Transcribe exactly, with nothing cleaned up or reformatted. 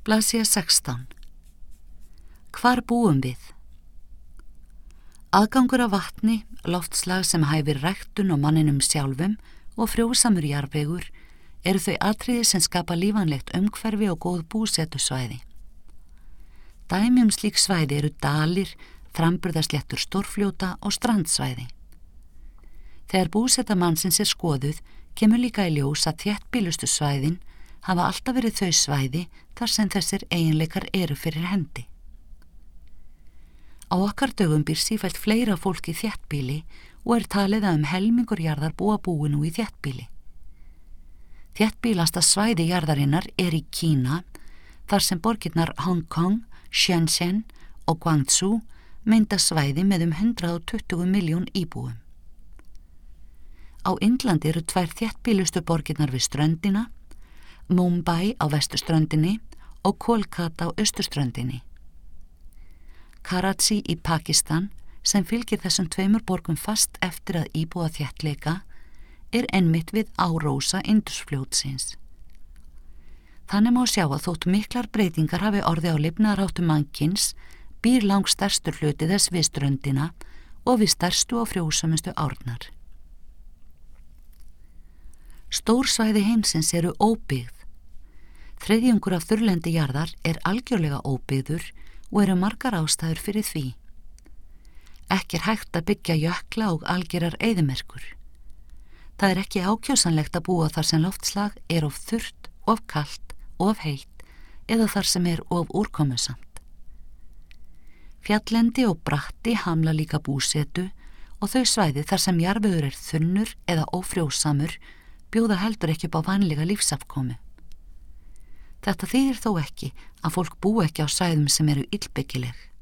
Blaðsíða sextán. Hvar búum við? Aðgangur af vatni, loftslag sem hæfir ræktun og manninum sjálfum og frjósamur jarðvegur eru þau atriði sem skapa lífanlegt umhverfi og góð búsetusvæði. Dæmi um slík svæði eru dalir, framburðarsléttur stórfljóta og strandsvæði. Þegar búseta mannsins er skoðuð, kemur líka í ljós að þéttbýlustu svæðin hafa alltaf verið þau svæði þar sem þessir eiginleikar eru fyrir hendi. Á okkar dögum býr sífellt fleira fólk í þéttbýli og er talið að um helmingur jarðar búa búi nú í þéttbýli. Þéttbýlasta svæði jarðarinnar er í Kína, þar sem borgirnar Hong Kong, Shenzhen og Guangzhou mynda svæði með um hundrað tuttugu milljón íbúum. Á Indlandi eru tvær þéttbýlustu borgirnar við ströndina, Mumbai á vesturströndinni og Kolkata á austurströndinni. Karachi í Pakistan, sem fylgir þessum tveimur borgum fast eftir að íbúa þéttleika, er einmitt við árósa Indusfljótsins. Þannig má sjá að þótt miklar breytingar hafi orðið á lifnaðarháttum mannkins, býr langstærstur hluti þess við ströndina og við stærstu og frjósamustu árnar. Stór svæði heimsins eru óbyggð. Þriðjungur af þurrlendi jarðar er algjörlega óbyggður og eru margar ástæður fyrir því. Ekki er hægt að byggja jökla og algerar eyðimerkur. Það er ekki ákjósanlegt að búa þar sem loftslag er of þurrt, of kalt, of heitt eða þar sem er of úrkomusamt. Fjalllendi og bratti hamla líka búsetu og þau svæði þar sem jarðvegur er þunnur eða ófrjósamur bjóða heldur ekki upp á vanlega lífsafkomu. Þetta þýðir þó ekki að fólk búi ekki á svæðum sem eru illbyggileg.